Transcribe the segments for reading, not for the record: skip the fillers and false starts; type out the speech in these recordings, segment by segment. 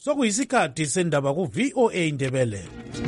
Sokuyisikhathi sendaba ku VOA Indebele.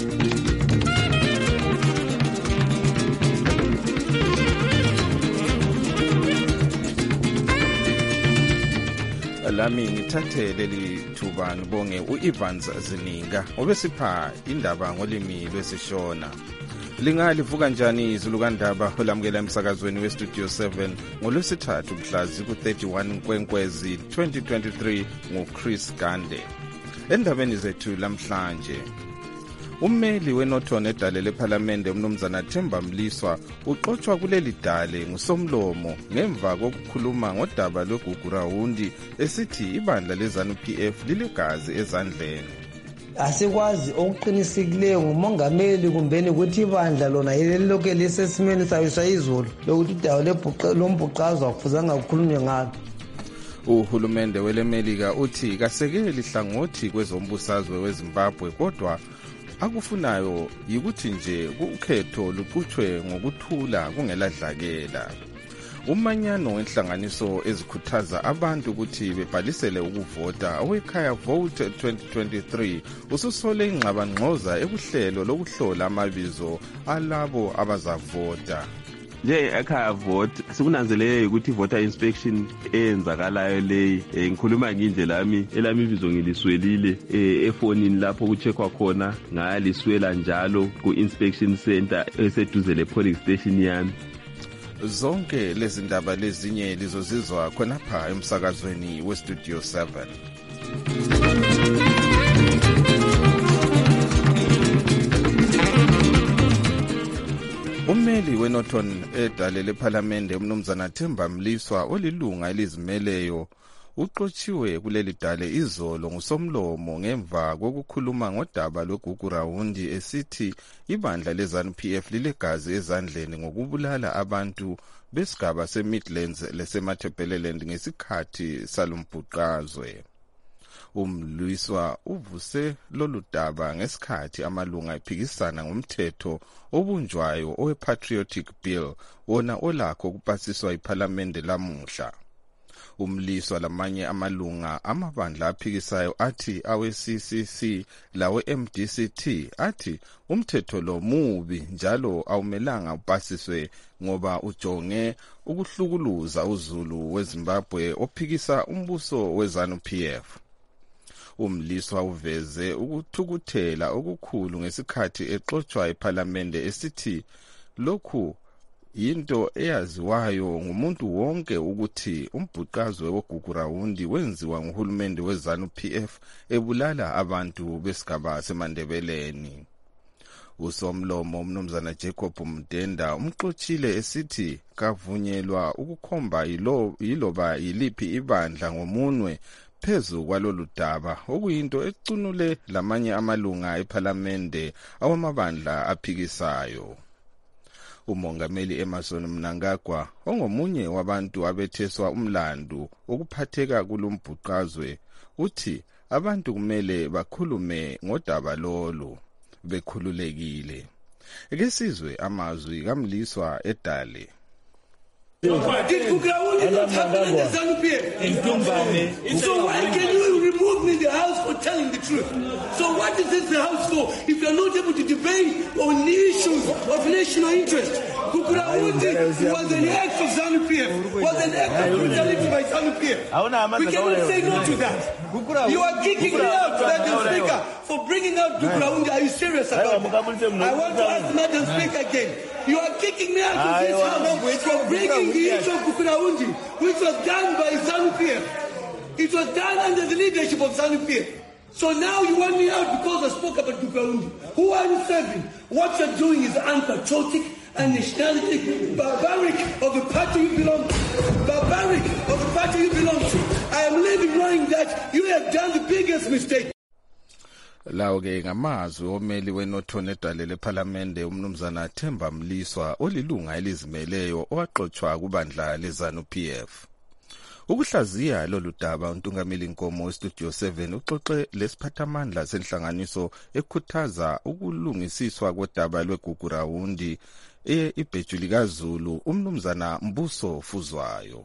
Lami ngithathe leli thuba ngibonge u-Evans Zininga obesipha indaba ngolimi lwesishona. Lingalivuka njani izulu kandaba olamukela emsakazweni weStudio 7 ngolwesithathu mhla ziku-31 Nkwenkwezi 2023 nguChris Gande. Endabeni zethu lamhlanje, ummeli weNorton edale lephalamende umnumzana Themba Mliswa uxotshwa kuleli dale ngusomlomo ngemva kokukhuluma ngodaba lweGugurawundi esithi ibandla leZANU-PF lilegazi ezandleni. Asikwazi okuqinisekileyo ngumongameli kumbeni ukuthi ibandla lona yelilokhu lisesimeni sayo sayizolo lokuthi idawo lombhuqazwa kufuzanga kukhulunywe ngalo. Uhulumende welemelika uthi kasekeli hlangothi kwezombusazwe weZimbabwe kodwa akufunayo yikuthi nje ukhetho luqhutshwe ngokuthula kungeladlakela. Umanyano wenhlanganiso ezikhuthaza abantu ukuthi bebhalisele ukuvota owekhaya Vote 2023 ususole ingxabangxoza ekuhlelo lokuhlola amabizo alabo abazavota. Nje ekhaya vote sikunanzelele ukuthi voter inspection eyenzakalayo leyi ngikhuluma nginje elami ibizo ngiliswelile efonini lapho kucheckwa khona ngaliswela njalo ku-inspection center eseduze le-polling station yami. Zonke lezi ndaba lezinye lizozizwa khonapha emsakazweni weStudio 7. Ummeli weNorton edale lephalamende umnumzana Themba Mliswa olilunga elizimeleyo uxotshiwe kuleli dale izolo ngusomlomo ngemva kokukhuluma ngodaba lweGugurawundi esithi ibandla leZANU-PF lilegazi ezandleni ngokubulala abantu besigaba seMidlands lesemathebeleland ngesikhathi salombhuqazwe. Umliswa uvuse lolu daba ngesikhathi amalunga ephikisana ngomthetho obunjwayo owe-Patriotic Bill wona olakho kupasiswa iphalamende lamuhla. Umliswa lamanye amalunga amabandla aphikisayo athi awe-CCC lawe-MDCT athi umthetho lo mubi njalo awumelanga upasiswe ngoba ujonge ukuhlukuluza uzulu weZimbabwe ophikisa umbuso weZANU-PF. Umliswa uveze ukuthukuthela okukhulu ngesikhathi exotshiwa iphalamende esithi lokhu yinto eyaziwayo ngumuntu wonke ukuthi umbhuqazwe woGugurawundi wenziwa nguhulumende weZANU-PF ebulala abantu besigaba seMandebeleni. Usomlomo umnumzana Jacob Mdenda umxotshiile esithi kavunyelwa ukukhomba yiloba yiliphi ibandla ngomunwe phezu kwalolu daba okuyinto ecunule lamanye amalunga ephalamende awamabandla aphikisayo. Umongameli Emmerson Mnangagwa ongomunye wabantu abetheswa umlandu ukuphatheka kulombhuqazwe uthi abantu kumele bakhulume ngodaba lolu bekhululekile. Ake sizwe amazwi kaMliswa edale. Did Gugurawundi not happen in the ZANU-PF? So why can you remove me in the house for telling the truth? So what is this the house for if you are not able to debate on issues of national interest? Gugurawundi was an act of ZANU-PF, was an act of brutality by ZANU-PF. We cannot say no to that. You are kicking me out, Madam Speaker, for bringing out Gugurawundi. Are you serious about that? I want to ask Madam Speaker again. You are kicking me out of this house for bringing the issue of Gugurawundi, which was done by ZANU-PF. It was done under the leadership of ZANU-PF. So now you want me out because I spoke about Gugurawundi. Who are you serving? What you're doing is unpatriotic and nationalistic, barbaric of the party you belong to. Barbaric of the party you belong to. I am living knowing that you have done the biggest mistake. Lawo-ke ngamazwi omeli weNorton edale lephalamende umnumzana Themba Mliswa olilunga elizimeleyo owaxotshwa kubandla leZANU-PF. Ukuhlaziya lolu daba untungameli Nkomo weStudio 7 uxoxe lesiphathamandla senhlanganiso ekhuthaza ukulungisiswa kodaba lweGugurawundi ibhejuli kaZulu umnumzana Mbuso Fuzwayo.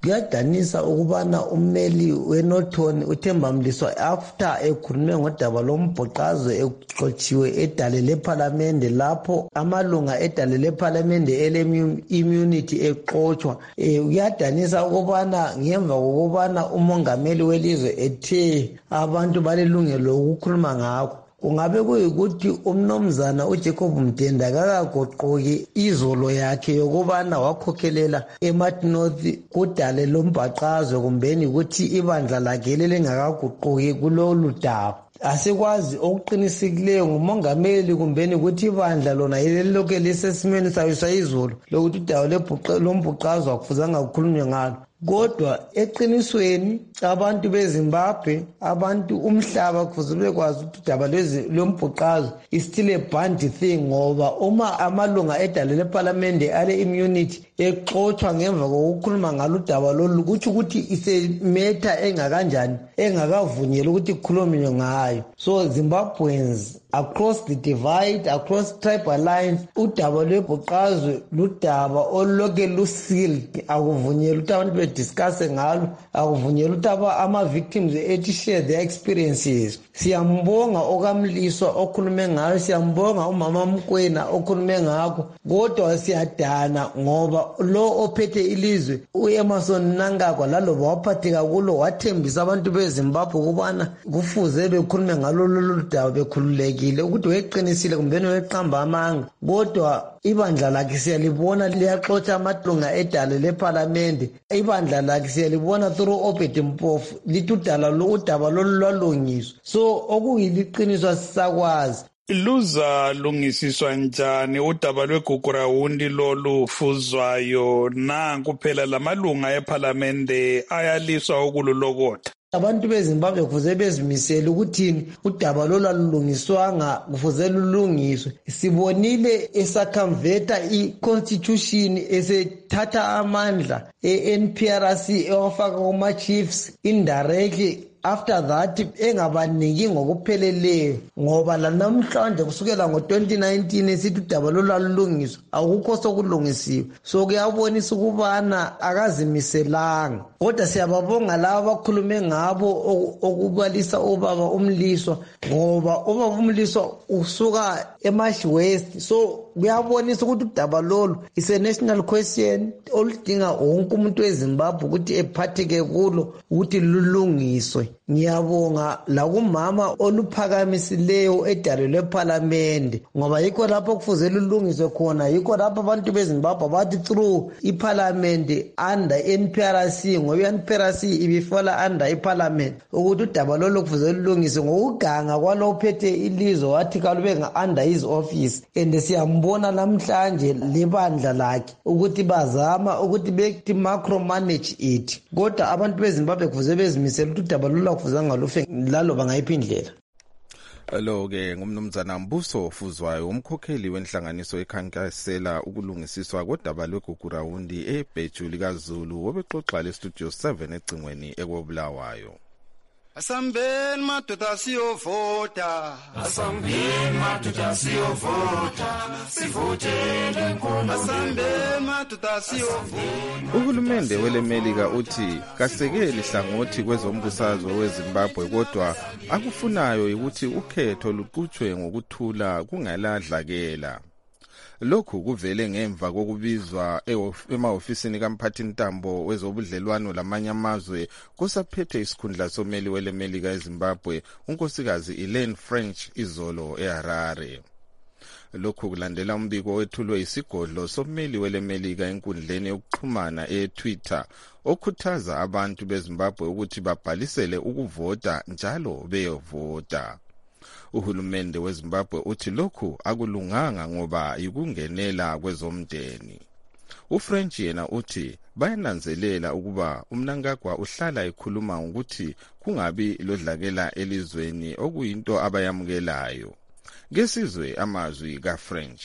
Kuyadanisa ukubana ummeli weNorton uThemba Mliswa after ekhulume ngodaba lombhoqazwe exotshiwe edale lephalamende lapho amalunga edale lephalamende ele-immunity exotshwa. Kuyadanisa ukubana ngemva kokubana umongameli welizwe ethe abantu balelungelo lokukhuluma ngakho. Kungabe kuyikuthi umnomzana uJacob Mdenda kakagoqoki izolo yakhe yokubana wakhokhelela eMart North kudale lombhaqazwe kumbeni ukuthi ibandla lakhe lelingakaguquki kulolu daba. Asikwazi okuqinisekileyo ngumongameli kumbeni ukuthi ibandla lona yilelokhu lisesimeni sayo sayizolo lokuthi udaba lombhuqazwe akufuzanga kukhulunywe ngalo. Kodwa eqinisweni abantu beZimbabwe, abantu umhlaba kufuze bekwazi ukuthi udaba lombhuqazwe is still a bad thing ngoba uma amalunga edale lephalamende ale immunity exotshwa ngemva kokukhuluma ngalo udaba lolu kuthi ukuthi isemetha engakanjani engakavunyelwa ukuthi kukhulunywe ngayo. So Zimbabweans across the divide, across tribal lines, udaba lwebhuqazwe ludaba oluloke lusealed, akuvunyelwa ukuthi abantu bediscusse ngalo, akuvunyelwa ukuthi ama-victims ethi share their experiences. Siyambonga okamliswa okhulume ngayo, siyambonga umama Mkwena okhulume ngakho, kodwa siyadana ngoba lo ophethe ilizwe uEmmerson Mnangagwa laloba waphatheka kulo wathembisa abantu beZimbabwe ukubana kufuze bekhulume ngalo lolu daba bekhululekile ukuthi weqinisile kumbeni weqamba amanga. Kodwa ibandla lakhe siyalibona liyaxotsha amalunga edale lephalamende, ibandla lakhe siyalibona through Obed Mpofu lithi udaba lolu lwalungiswa. So okuyiliqiniswa sisakwazi. Luzalungisiswa njani udaba lweGugurawundi lolufuzwayo? Nanku phela lamalunga ephalamende ayaliswa ukululokotha. Abantu beZimbabwe kufuze bezimisele ukuthi udaba lolwalungiswanga kufuze lulungiswe. Sibonile esakhamveta i-constitution esethatha amandla e-NPRC ewafaka kuma-chiefs indirectly. After that engabaniki ngokupheleleyo ngoba lanamhlanje kusukela ngo-2019 esithi udaba lolwalungiswa akukho sokulungisiwe. So kuyabonisa ukubana akazimiselanga. Kodwa siyababonga laba abakhulume ngabo okubalisa ubaba uMliswa ngoba ubaba uMliswa usuka eMarsh West. So kuyabonisa ukuthi udaba lolu is a national question oludinga wonke umuntu weZimbabwe ukuthi ephatheke kulo ukuthi lulungiswe. Ngiyabonga lakumama oluphakamisileyo edale lephalamende ngoba yikho lapho kufuze lulungiswe khona, yikho lapho abantu beZimbabwe bathi through iphalamende under NPRC ngoba iNPRC ibifola under iparliament ukuthi udaba lolu kufuze lulungiswe ngokuganga kwalophethe ilizwe wathi kalubenga under his office. And siyambona namhlanje lebandla lakhe ukuthi bazama ukuthi bethi macro manage it, kodwa abantu beZimbabwe kufuze bezimisela ukuthi udaba lolu kufuzanga lufe lalo bangayiphi indlela. Lo-ke ngumnumzana Mbuso Fuzwayo, umkhokheli wenhlanganiso ekhankasela ukulungisiswa kodaba lweGugurawundi ebheju likaZulu obexoxa lestudio 7 ecingweni ekobulawayo. Asambeni madoda siyovota, asambeni madoda siyovota, sivotele inkulu. Asambeni madoda siyovota. Uhulumende weleMelika uthi kasekeli hlangothi kwezombusazwe weZimbabwe kodwa akufunayo ukuthi ukhetho luqhutshwe ngokuthula kungaladlakela. Lokhu kuvele ngemva kokubizwa emahofisini kaMphathintambo wezobudlelwano lamanye amazwe kosaphethe isikhundla someli weleMelika eZimbabwe unkosikazi Elaine French izolo eHarare. Lokhu kulandela umbiko owethulwe isigodlo someli weleMelika enkundleni yokuxhumana eTwitter okhuthaza abantu beZimbabwe ukuthi babhalisele ukuvota njalo beyovota. Uhulumende weZimbabwe uthi lokhu akulunganga ngoba yikungenela kwezomndeni. uFrench yena uthi bayananzelela ukuba uMnangagwa uhlala ekhuluma ukuthi kungabi lodlakela elizweni okuyinto abayamukelayo. Ngesizwe amazwi kaFrench.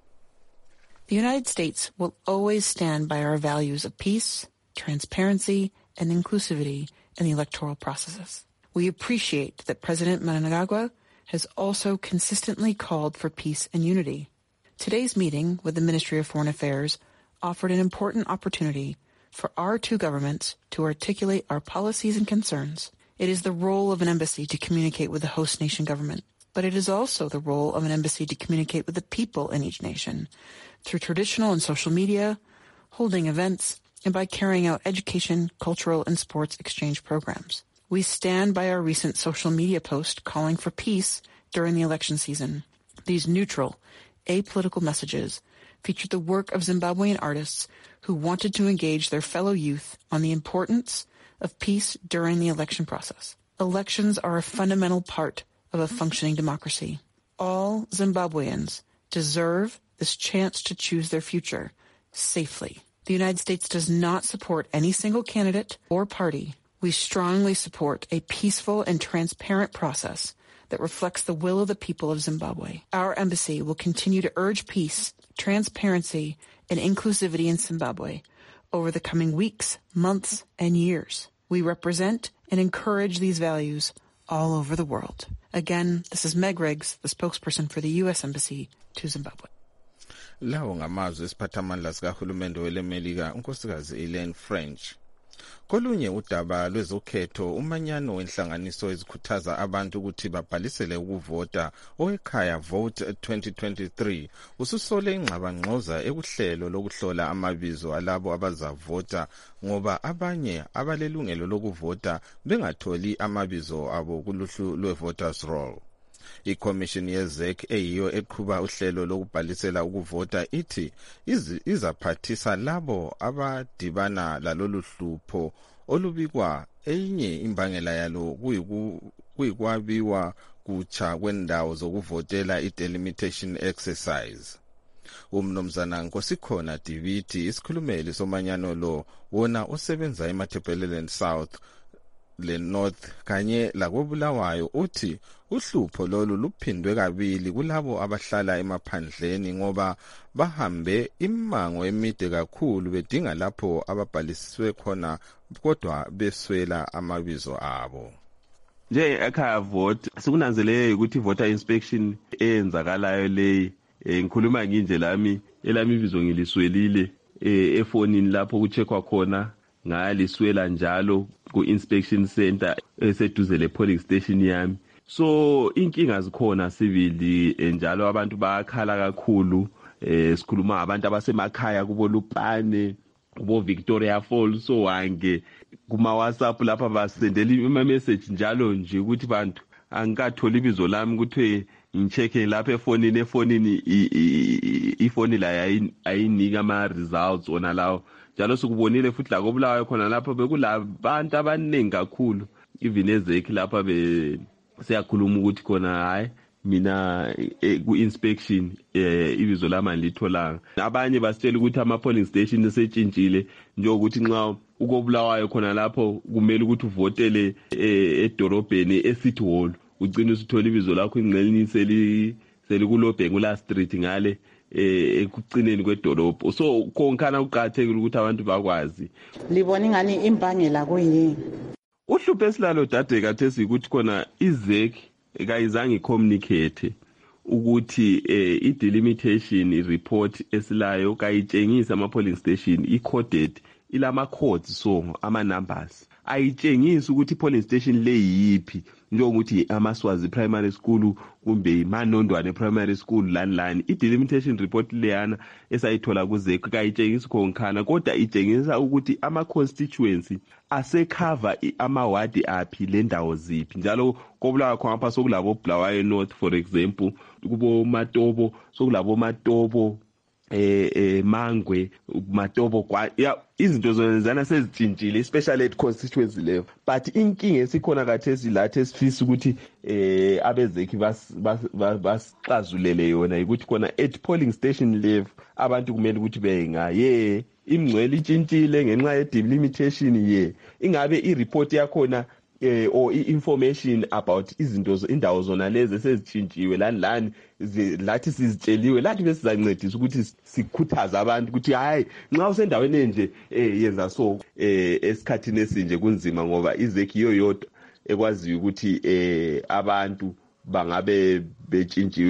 The United States will always stand by our values of peace, transparency, and inclusivity in the electoral processes. We appreciate that President Mnangagwa has also consistently called for peace and unity. Today's meeting with the Ministry of Foreign Affairs offered an important opportunity for our two governments to articulate our policies and concerns. It is the role of an embassy to communicate with the host nation government, but it is also the role of an embassy to communicate with the people in each nation through traditional and social media, holding events, and by carrying out education, cultural, and sports exchange programs. We stand by our recent social media post calling for peace during the election season. These neutral, apolitical messages featured the work of Zimbabwean artists who wanted to engage their fellow youth on the importance of peace during the election process. Elections are a fundamental part of a functioning democracy. All Zimbabweans deserve this chance to choose their future safely. The United States does not support any single candidate or party. We strongly support a peaceful and transparent process that reflects the will of the people of Zimbabwe. Our embassy will continue to urge peace, transparency, and inclusivity in Zimbabwe over the coming weeks, months, and years. We represent and encourage these values all over the world. Again, this is Meg Riggs, the spokesperson for the U.S. Embassy to Zimbabwe. Lawo ngamazwi esiphathamandla sikahulumende welemelika unkosikazi Elaine French. Kolunye udaba lwezokhetho umanyano wenhlanganiso ezikhuthaza abantu ukuthi babhalisele ukuvota owekhaya Vote 2023 ususole ingxabangxoza ekuhlelo lokuhlola amabizo alabo abazavota ngoba abanye abalelungelo lokuvota bengatholi amabizo abo kuluhlu lwe-voters roll. ICommission yeZEC eyiyo eqhuba uhlelo lokubhalisela ukuvota ithi izaphathisa labo abadibana lalolu hlupho olubikwa enye imbangela yalo kuyikwabiwa kutsha kwendawo zokuvotela i-delimitation exercise. Umnumzana Nkosikhona Diviti isikhulumeli somanyano lo wona osebenza eMatabeleland South le North kanye lakobulawayo uthi uhlupho lolu luphindwe kabili kulabo abahlala emaphandleni ngoba bahambe imango emide kakhulu bedinga lapho ababhaliswe khona kodwa beswela amabizo abo. Nje ekhaya vote sikunanzelele ukuthi voter inspection eyenzakalayo leyi ngikhuluma nginje lami elami ibizo ngiliswelile efonini lapho kucheckwa khona ngaliswela njalo ku-inspection center eseduze le-polling station yami. So inkinga zikhona sibili njalo abantu bayakhala kakhulu sikhuluma abantu abasemakhaya kubo Lupane kubo Victoria Falls so wange kuma WhatsApp lapha basendela ima message njalo nje ukuthi bantu angikatholi ibizo lami ukuthi ngicheke lapha efonini ifoni la ayinika ama results ona lawo njalo sikubonile futhi la kobulawayo khona lapha bekulabantu abaningi kakhulu even eZEC lapha siyakhuluma ukuthi khona hayi mina ku-inspection ibizo lami litholanga. Abanye basitshela ukuthi ama-polling station esetshintshile njengokuthi nxa ukobulawayo khona lapho kumele ukuthi uvotele edorobheni eCity Hall ugcina usithola ibizo lakho ingqelini selikulobhengula street ngale ekucineni kwedolobho. So konkhana uqathekile ukuthi abantu bakwazi. Libona ingani imbangela kuyini? Uhlupho esilalo dade kathesi ukuthi khona iZEC kayizange communicate ukuthi i-delimitation report esilayo kayitshengisa ama-polling station i-coded ilama codes so ama-numbers ayitshengisa ukuthi i-polling station le yiphi njengokuthi amaswazi primary school kumbe imanondwane primary school lani i-delimitation report leyana esayithola kuZEC kayitshengisa konkhana kodwa itshengisa ukuthi ama-constituency asecover amawadi aphi lendawo ziphi njalo kobulawa khona sokulabo Bulawayo North for example kubo Matobo sokulabo Matobo Mangwe Matobo kwa izinto zonezana sezitshintshile especially at constituency level but inkinga esikhona kathesi lathi esifisa ukuthi abeZEC basixazulele yona ukuthi khona at polling station level abantu kumele ukuthi bengaye imngcwele itshintshile ngenxa ye delimitation ingabe i-report yakhona or information about indawo zona lezi esezitshintshiwe lani lathi sizitsheliwe lathi besizancedisa ukuthi sikhuthaza abantu ukuthi hayi nxa usendaweni enje yenza so esikhathini esinje kunzima ngoba iZEC yodwa ekwaziyo ukuthi abantu bangabe betshintshiwe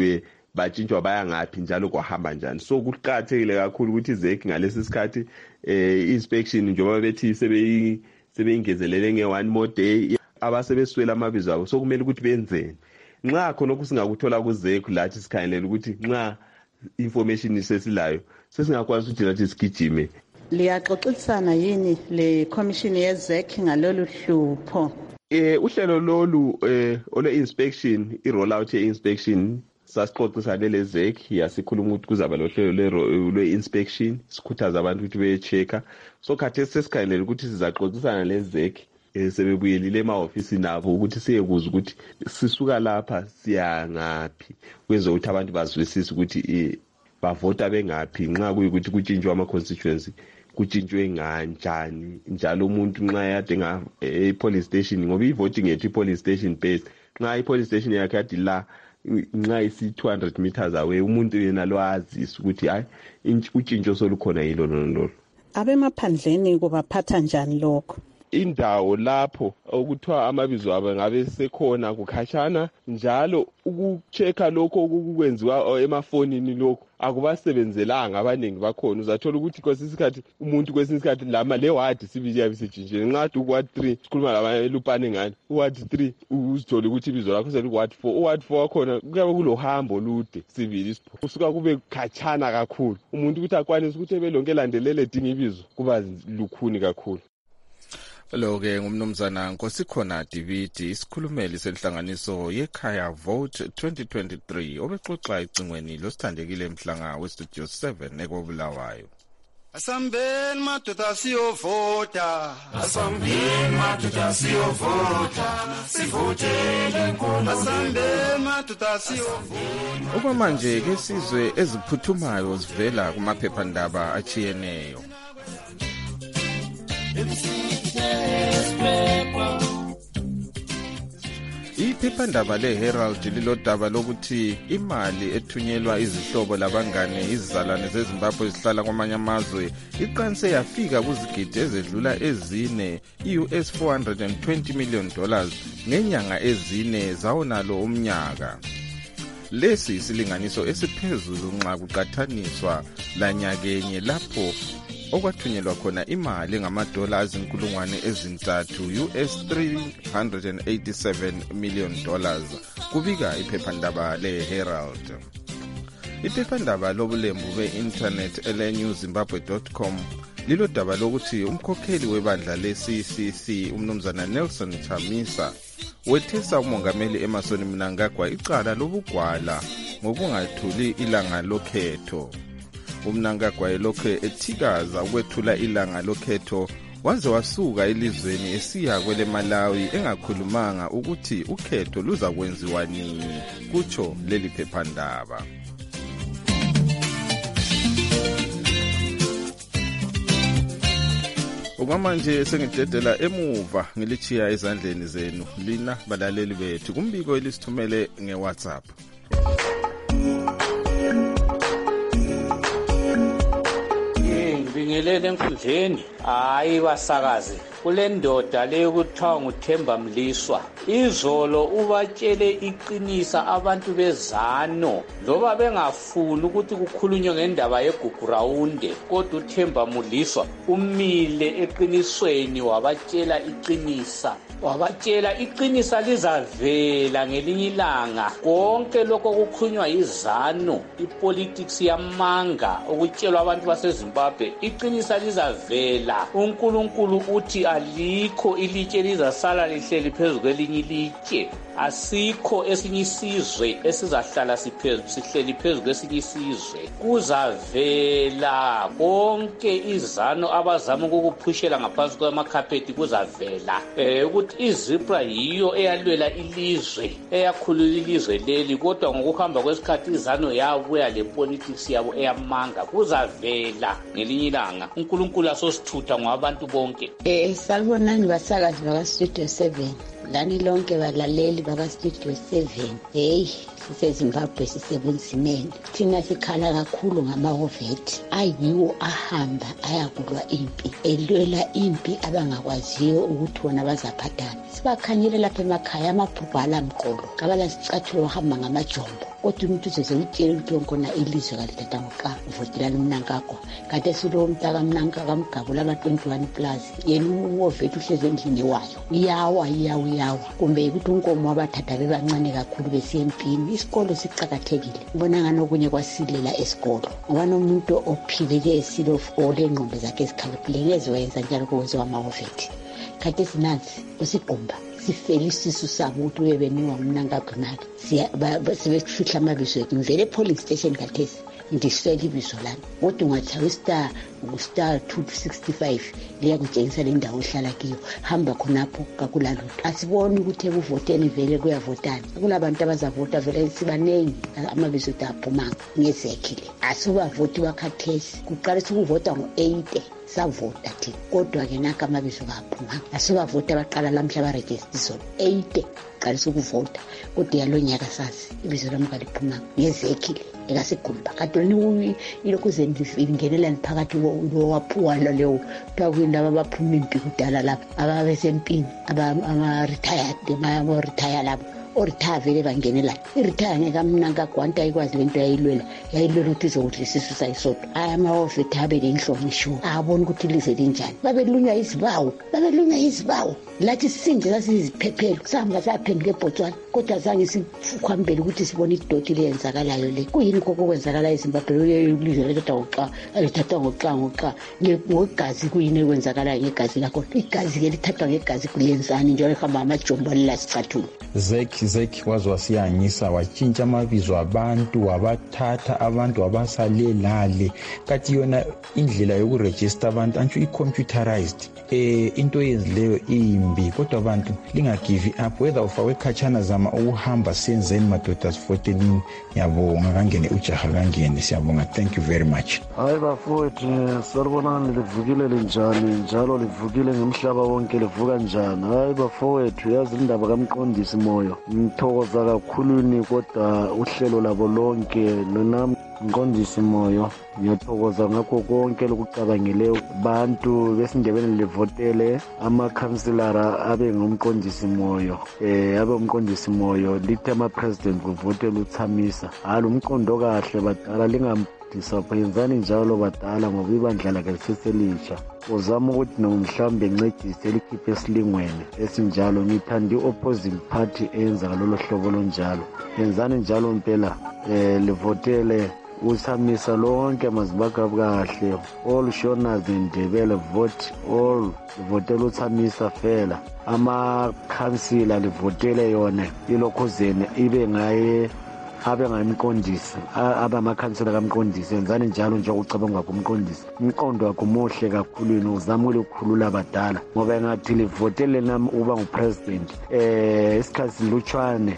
batshintshwa baya ngaphi njalo kwahamba njani. So kuqakathekile kakhulu ukuthi ZEC ngalesi sikhathi inspection njengoba bethi sebeyingezelele nge1 more day abasebeswela amabizo abo, so kumele ukuthi benzeni. Nxa khona kusingakuthola ku ZEC lathi sikhangelela ukuthi nxa information isesilayo sesingakwazi ukuthi lathi sigijime. Liyaxoxisana yini le commission ye ZEC ngalolu hlupho? Uhlelo lolu ole inspection, i-roll out ye-inspection sasixoxisane le ZEC yasikhuluma ukuthi kuzaba lohlelo lwe-inspection, sikhuthaza abantu ukuthi beye-checker. So khathesi sesikhangelela ukuthi sizaxoxisana le ZEC sebebuyelile ema-ofisi nabo ukuthi siyekuza ukuthi sisuka lapha siya ngaphi, kwenza ukuthi abantu bazwisise ukuthi bavota bengaphi nxa kuyikuthi kutshintshwa ama-constituency kutshintshwe kanjani, njalo umuntu nxa yadinga e-police station ngoba i-voting yethu i-police station based. Nxa i-police station yakhe yadi la nxa isi-200 meters away umuntu yena lo azisa ukuthi hayi utshintsho solukhona yilo lolo. Abemaphandleni kubaphatha njani lokho? Indawo lapho okuthiwa amabizo abo ngabe sekhona kukhashana, njalo ukuchecka lokho okukwenziwa emafonini lokho akubasebenzelanga abaningi bakhona. Uzathola ukuthi kwesikhathi umuntu kwesikhathi lama le ward sibili yabisitshintshile nxa uward 3 sikhuluma labalupane ngani uward 3 uzithola ukuthi ibizo lakho seliward 4 uward 4 wakhona kuyabe kulohambo olude sibili kusuka kube khatshana kakhulu umuntu ukuthi akwanise ukuthi ebelonke landelele dinga ibizo kuba lukhuni kakhulu. Lo-ke ngumnumzana Nkosikhona David, isikhulumeli senhlanganiso yekhaya Vote 2023 obexoxa ecingweni losithandekile emhlanga westudio 7 ekobulawayo. Asambeni madoda siyovota, asambeni madoda siyovota, sivotele nkulunkulu. Asambeni madoda siyovota. Okwamanje ke sizwe eziphuthumayo zivela kumaphephandaba achiyeneyo. Iphephandaba leHerald lilodaba lokuthi imali ethunyelwa izihlobo labangane izizalwane zeZimbabwe ezihlala kwamanye amazwe iqanse yafika kuzigidi ezedlula ezine US $420 million ngenyanga ezine zawonalo umnyaka. Lesi isilinganiso esiphezulu nxa kuqathaniswa lanyakenye lapho okwathunyelwa khona imali ngamadola azinkulungwane ezintathu US $387 million kubika iphephandaba leHerald. Iphephandaba lobulembu be-internet elenewzimbabwe.com lilodaba lokuthi umkhokheli webandla le-CCC umnumzana Nelson Chamisa wethesa umongameli Emmerson Mnangagwa icala lobugwala ngokungathuli ilanga lokhetho. Umnangagwa elokhe ethikaza ukwethula ilanga lokhetho waze wasuka elizweni esiya kwele Malawi engakhulumanga ukuthi ukhetho luza kwenziwa nini, kutsho leli phephandaba. Okwamanje sengidedela emuva ngilichiya ezandleni zenu lina balaleli bethu kumbiko elisithumele ngeWhatsApp. Ngibingelele enkundleni, hayi basakazi, kule ndoda leyo kuthiwa nguThemba Mliswa. Izolo ubatshele iqinisa abantu bezano loba bengafuni ukuthi kukhulunywe ngendaba yeGugurawunde, kodwa uThemba Mliswa umile eqinisweni wabatshela iqinisa. Wabatshela iqinisa lizavela ngelinye ilanga. Konke lokho kukhulunywa yizano, ipolitics yamanga okutshelwa abantu baseZimbabwe, iqinisa lizavela. UNkulunkulu uthi alikho ilitshe lizasala lihleli phezu kwelinye ilitshe. Asikho esinye isizwe esizahlala sihleli phezu kwesinye isizwe. Kuzavela konke izano abazama ukukuphushela ngaphansi kwamakhaphethi kuzavela. Ukuthi iZipra yiyo eyalwela ilizwe, eyakhulula ilizwe leli, kodwa ngokuhamba kwesikhathi izano yabuya le politics yabo eyamanga. Kuzavela ngelinye ilanga. uNkulunkulu asosithutha ngabantu bonke. Salibonani basakazi baka Studio 7. lani lonke balaleli bakastudio 7. Hey, siseZimbabwe sisebunzimeni. Thina sikhala kakhulu ngamahovethi ayiwo ahamba ayakulwa impi, elwela impi abangakwaziyo ukuthi wona bazaphathana. Sibakhanyile lapha emakhaya amabhubhu alamqolo, abalasicathulo bahamba ngamajombo. Kodwa umuntu uzezitshela ukuthi ngona ilizwe kalithatha ngoka uvotela uMnankagwa. Kade silo umntaka uMnankagwa amgabula aba-21 plus. Yena uhovethi uhleze endlini wayo. Iyawa. Kumbe ukuthi unkomo wabathatha bebancane kakhulu besiya empini. Isikolo sicakathekile. Ngibona ngani okunye kwasilela esikolo. Ngoba nomuntu ophileke esilo ole ngqondo zakhe ezikhaliphile ngeze wayenza njalo kwenziwa amahovethi. Kade sinansi usigqumba. Sifelisisu sabo ukuthi uyebeniwa uMnankagwa nalo. Sebefihla amabizo ethu. Ngivele polling station kathesi. Ndiswele ibizo lami. Kodwa ungathawa star 265 liyakutshengisa le ndawo ohlala kiyo. Hamba khonapho kakulalutho. Asiboni ukuthi ekuvoteni vele kuyavotana. Kulabantu abazavota vele sibanengi amabizo ethu aphumanga ngezekile. Asibavoti wakhathesi. Kuqalisa ukuvota ngo-8 savota thina. Kodwa ke naka amabizo kaphumanga. Asibavota baqala lamhla baregister 8 qalisa ukuvota. Kodwa yalonyaka sazi ibizo lami kaliphumanga ngezekile. Ekasigumba kadoni ilokhu zendifingelela phakathi waphuwa leyo kwakuyindaba abaphuma impi kudala lapha ababesempini ama-retire lapho oritaya vele bangenela iritaya ngekaMnankagwa ayikwazi lento yayilwela ukuthi izokudla isisu sayisodwa. Amahovethi abe lenhlonishwa abona ukuthi ilizwe linjani. Babelunywa izibawo lathi sisinje sasiziphephelo sahamba saphenduka eBotswana kodwa zange sikhwambele ukuthi sibone idoti leyenzakalayo le. Kuyini kokwenzakala eZimbabwe ilizwe lithatha ngoxa ngogazi. Kuyini ekwenzakalayo ngegazi lakho? Igazi ke lithathwa ngegazi kulenzani njalo ehamba amajombo lasicathulo. Zeki waze wasiyanyisa watshintsha amabizo abantu wabathatha abantu wabasalelale. Kathi yona indlela yokuregister abantu antsho i-computerized. Into eyenzileyo imbi kodwa abantu lingagive up whether ufakwe khatshana zama ukuhamba senzeni madoda sifotelini. Ngiyabonga kangene ujaha kangene siyabonga. Thank you very much. Hayi bafowethu salibonani livukile linjani njalo livukile ngemhlaba wonke livuka njani. Hayi bafowethu yazi indaba kaMqondisi Moyo ngithokoza kakhuluni kodwa uhlelo labo lonke nonami Mqondisi Moyo ngiyathokoza ngakho konke lokucabangileyo bantu besindebele livotele amakhanselara abe ngumqondisi Moyo abe umqondisi Moyo lithi ama-president kuvotele uThamisa. Hayi umqondo kahle badala lingamdisaphoyenzani njalo badala ngoba ibandla lakhe liseselisha. Uzama ukuthi nomhlambe ncedise likhiphe esilingweni esinjalo. Ngithanda i-opposing party eyenza ngalolo hlobo lonjalo. Yenzani njalo impela livotele uThamisa lonke mazibaka kahle. All Shona Ndebele vote all votele uThamisa fela. Amakhansila livotele yona ilokhuzene ibe ngaye abe ngayimqondisi abe amakhansela kaMqondisi. Yenzani njalo nje ukucabanga kumqondisi. Umqondo wakho muhle kakhulu uzama ukukhulula abadala ngoba engathi livotele nami uba ngupresident isikhathi lutshwane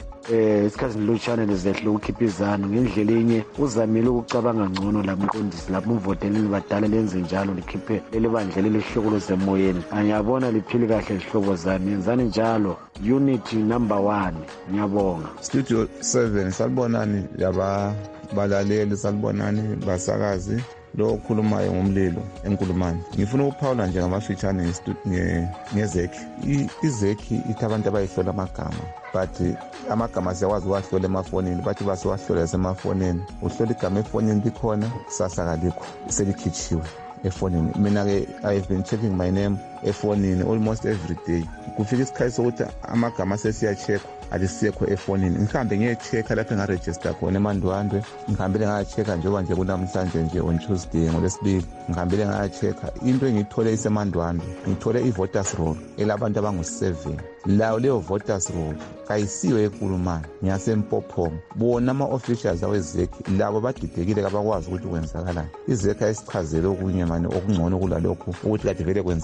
lezehle ukukhipha izanu ngendlela enye uzamile ukucabanga ngcono la mqondisi lapho umvoteleni badala lenze njalo likhiphe elibandla lelihloko zemoyeni. Ngiyabona liphile kahle lihlobo zami. Yenzani njalo unity number 1. Ngiyabonga. Studio 7 salibonani balaleli salibonani basakazi lo okhulumayo ngomlilo enkulumani. Ngifuna ukuphawula nje ngamafitshane ngezekhi. Izekhi ithi abantu abayihlola amagama but amagama siyakwazi uwahlola emafonini bathi basiwahlola semafonini. Uhlola igama efonini likhona kusasa kalikho selikhitshiwe efonini. Mina-ke I have been checking my name efonini almost every day. Kufika isikhathi sokuthi amagama sesiya-checkwa alisekho efonini. Ngihambe ngiye-check-a lapho engaregister khona eMandwandwe. Ngihambile ngaya-check-a njengoba nje kunamhlanje nje on Tuesday ngoLwesibili. Ngihambile ngaya-check-a into engiyithole iseMandwandwe. Ngithole i-voters roll elabantu abangu-7. Lawo leyo voters roll kayisiyo eNkulumane ngiyaseMpophoma. Bona ama-officials awezekhi labo badidekile kabakwazi ukuthi kwenzakalani. Izekhi ayisichazele okunye mani okungcono kulalokhu ukuthi kade vele kwenzakalani.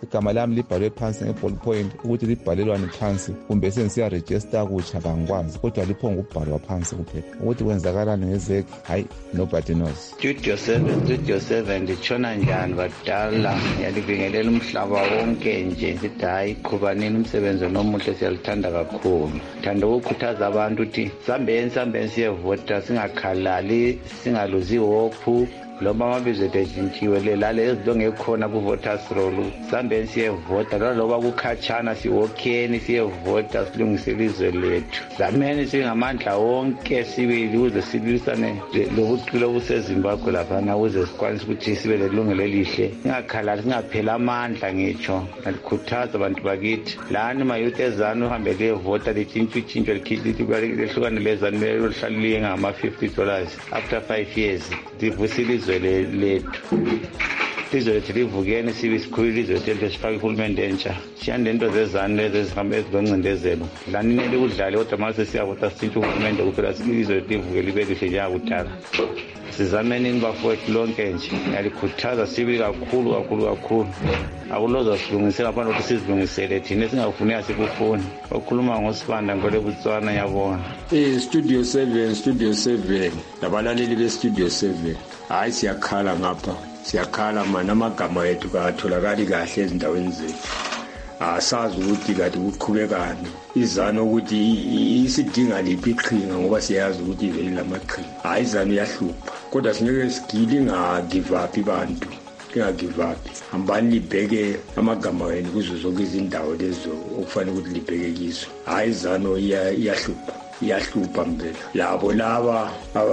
igama lami libhalwe phansi nge-ball point ukuthi libhalelwane phansi kumbe sengisiya-register kutsha kangikwazi kodwa liphonga ukubhalwa phansi kuphela ukuthi kwenzakalani ngezek hayi nobody knows. Studio 7 nditshona njani badala ngiyalibingelela umhlaba wonke nje ndithi hayi qhubanini umsebenzi nomuhle siyalithanda kakhulu. Thanda ukukhuthaza abantu ukuthi sambeni siyevota singakhalali singaluzi hope loba amabizo ethu lelale ezinto ngekhona ku-voters roll sambeni siyevota loba kukhatshana siwokheni siyevota silungisele izwe lethu. Zameni singamandla wonke sibili ukuze silwisane lobucilo obusezimbabwe laphana ukuze sikwanise ukuthi sibe lelungelo elihle singakhalali singaphela amandla ngitsho. Ngalikhuthaza abantu bakithi lani mayouth ezanu uhambe liyevota litshintsho lehlukane lezanu lihlaliye ngama-$50 after 5 years livusile izwe lethu. Izwe lethu livukeni sibe sikhulile izwe lethu sifake ihulumende entsha siyande into zezanu lezi ezihambe eziloncindezelo lanini likudlale kodwa mase siyavota sitshintshe uhulumende kuphela izwe lethu livuke libe lihle njengakudala. Sizamenini bafowethu lonke nje ngiyalikhuthaza sibili kakhulu. Akuloza silungisela abantu ukuthi sizilungisele thina singafuneka sikufuni. Okhuluma ngoSibanda ngole Botswana yabona. Studio 7 nabalaleli be-Studio 7 hayi siyakhala ngapha siyakhala mana amagama ethu katholakali kahle ezindaweni zethu. Asazi ukuthi kade kuqhubekani izano ukuthi isidinga liphi iqhinga ngoba siyazi ukuthi iveli lamaqhinga. Hayi izano iyahlupha kodwa singeke sigili nga-give up bantu nginga-give up. Hambani libheke amagama wenu kuzo zonke izindawo lezo okufanele ukuthi libheke kizo. Hayi izano iyahlupha mpela. Labo laba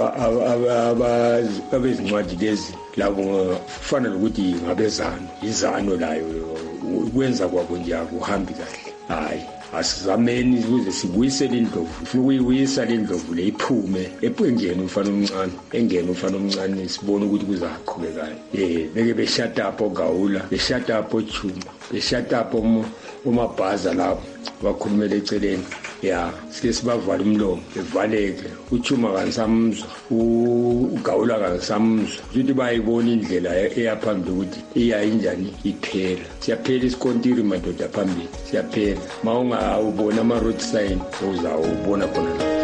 abezincwadi lezi labo kufanele ukuthi ngabezano izano layo ukwenza kwabo nje akuhambi kahle. Hayi asizameni ukuze sibuyisele indlovu. Ufuna ukuyibuyisa le ndlovu le iphume engene umfana omncane sibone ukuthi kuzaqhubekani. Beke beshata up oGawula beshata up oChuma beshata up umabhaza lapho bakhulumela eceleni sike sibavala umlomo bevaleke. uChuma kangisamuzwa uGawula kangisamuzwa ukuthi bayibona indlela eyaphambili ukuthi iyayinjani iphela. Siyaphela isikontiri madoda phambili siyaphela. Mawungawubona ama-road sign uzawubona khona lapho.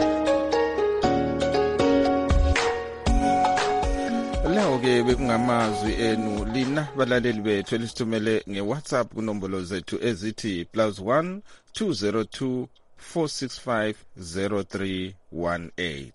Lawo-ke bekungamazwi enu lina balaleli bethu elisithumele nge-WhatsApp kunombolo zethu ezithi +1 202 465 0318.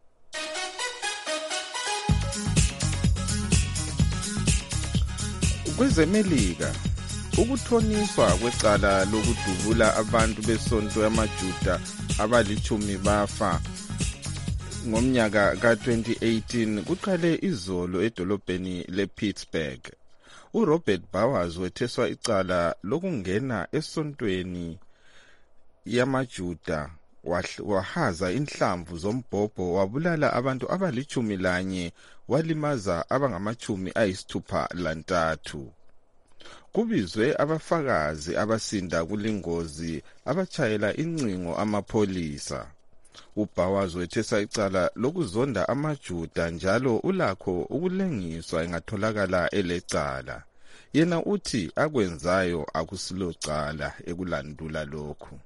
KwezeMelika ukuthoniswa kwecala lokudubula abantu besonto yamaJuda abali-10 bafa ngomnyaka ka-2018 kuqale izolo edolobheni lePittsburgh. uRobert Bowers wetheswa icala lokungena esontweni yamaJuda wahaza inhlamvu zombhobho wabulala abantu abali-11 walimaza abangama-63. Kubizwe abafakazi abasinda kulingozi abatshayela incingo amapholisa. uBowers wethesa icala lokuzonda amaJuda njalo ulakho ukulengiswa engatholakala elecala. Yena uthi akwenzayo akusilocala ekulandula lokhu.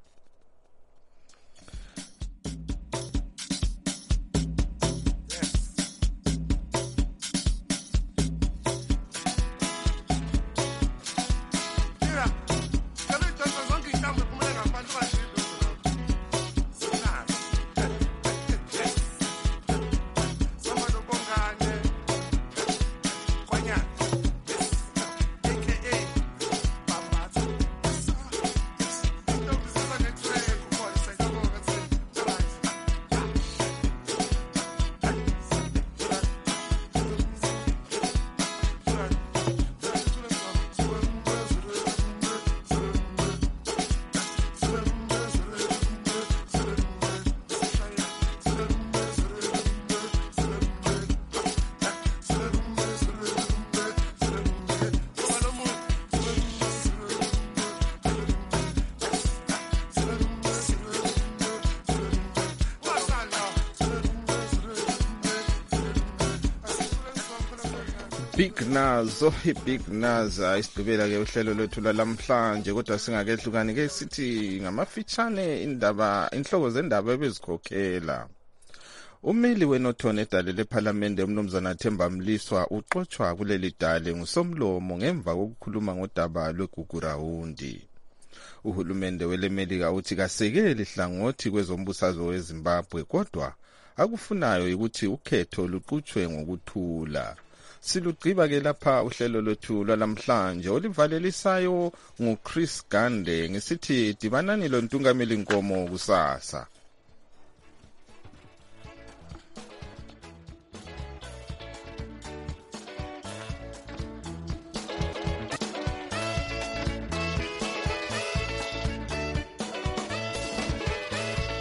Big Naza isidubela ke uhlelo lwethu lamhlanje kodwa singakehlukani ke sithi ngamafitshane inhloko zendaba ebezikhokhela. Umeli weNothona edale lePhalamende umnumzana Themba Mliswa uxoxwa kuleli dale ngusomlomo ngemva kokukhuluma ngodaba lweGugurawundi. Uhulumende weleMelika uthi kasekeli hlangothi kwezombusazwe weZimbabwe kodwa akufunayo ukuthi ukhetho luqhutshwe ngokuthula. Silugqiba ke lapha uhlelo lwethu lwalamhlanje olivalelisayo nguChris Gande ngisithi dibanani lo Ntungameli Nkomo kusasa.